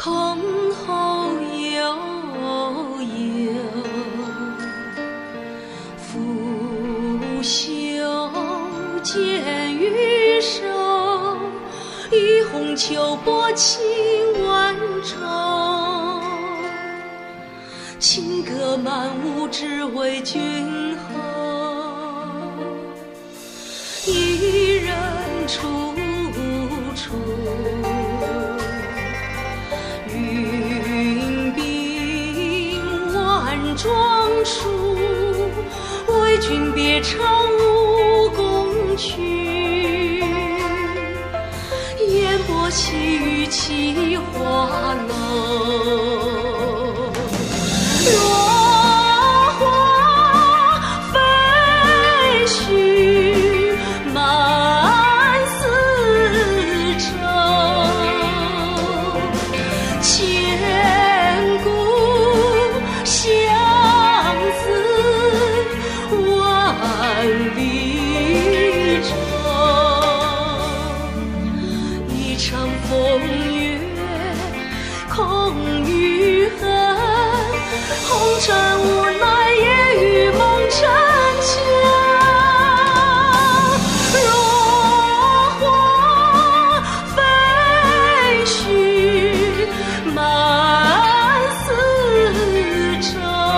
箜篌悠悠，拂袖见玉手，一红秋波清万重。情歌满屋，只为君后，一人处处。云鬓万桩书，为君别唱武功曲。烟波细雨起花楼。落花飞絮满四周，千古相思万里舟。一场风月空余恨，红尘无奈也与梦成家。落花飞絮满四周，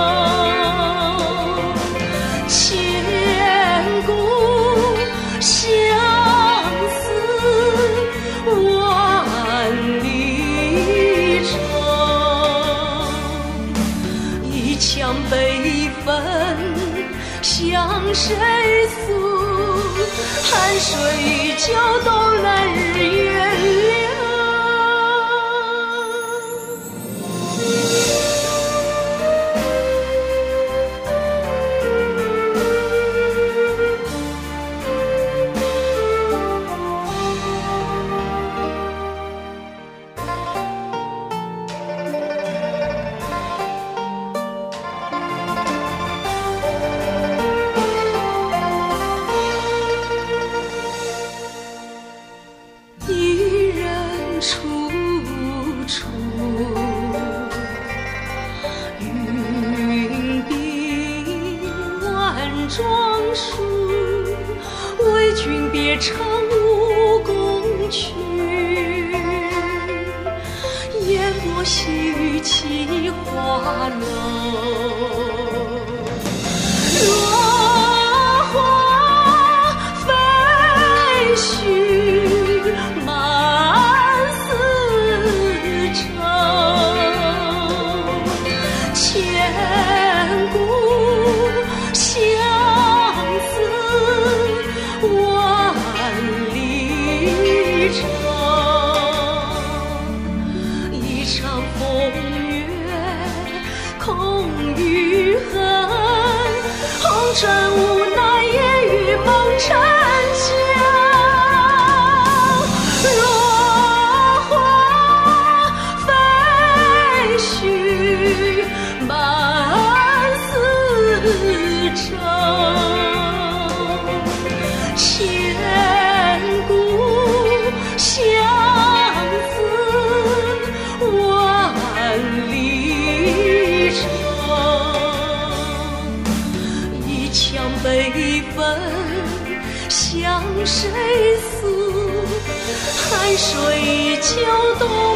千古相思万里舟。一腔悲愤向谁诉？寒水依旧，东南日月流。一人处处，云鬓万桩书，为君别唱武功曲。烟波细雨起花楼。落花飞絮满四周，千古相思万里舟。一场风月空余恨，红尘无奈也与梦成家。落花飞絮满四周，千古相思万里舟。一腔悲愤向谁诉？寒水依旧，东